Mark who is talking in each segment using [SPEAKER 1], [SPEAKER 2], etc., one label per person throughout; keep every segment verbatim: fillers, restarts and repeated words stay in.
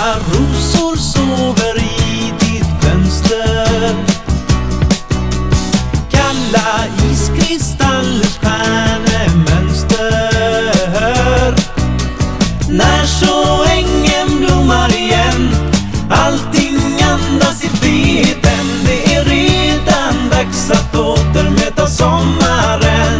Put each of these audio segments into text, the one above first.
[SPEAKER 1] Många rosor sover i ditt fönster. Kalla iskristallers stjärnemönster. När så ängen blommar igen, allting andas i friheten. Det är redan dags att åter möta sommaren.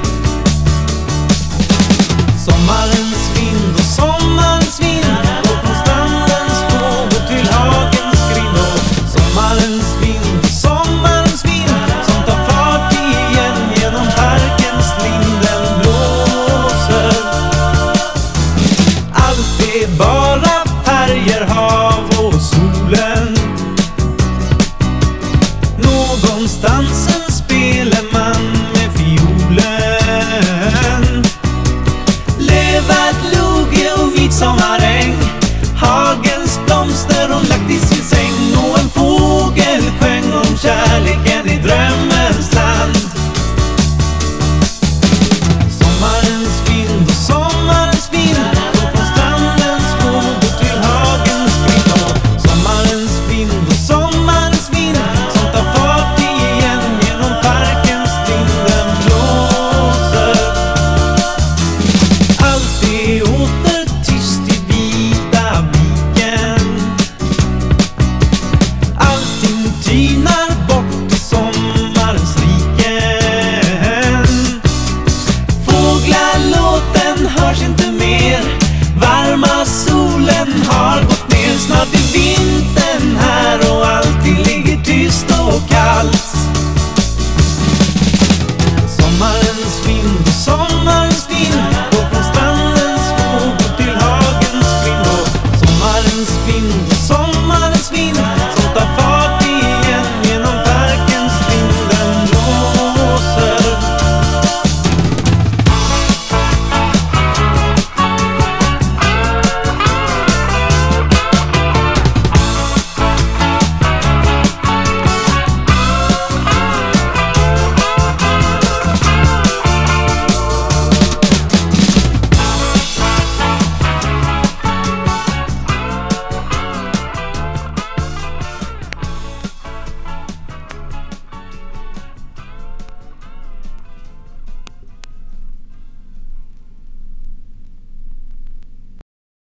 [SPEAKER 1] Sommarens vind och sommarens vind går från strandens vågor till hagens grindor. Sommarens vind och sommarens vind som tar fart igen genom parkens linden blåser. Allt är bara färger, hav och solen.